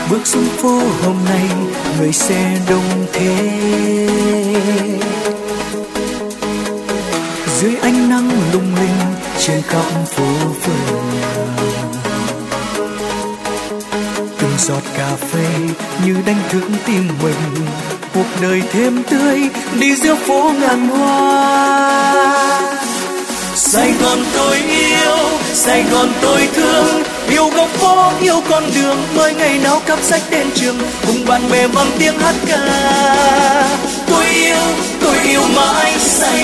bước xuống phố hôm nay người xe đông thế. Dưới ánh nắng lung linh trên khắp phố phường, từng giọt cà phê như đánh thức tim mình. Cuộc đời thêm tươi đi giữa phố ngàn hoa. Sài Gòn tôi yêu, Sài Gòn tôi thương, yêu góc phố, yêu con đường, mới ngày nào cắp sách đến trường, cùng bạn bè vang tiếng hát ca. Tôi yêu mãi Sài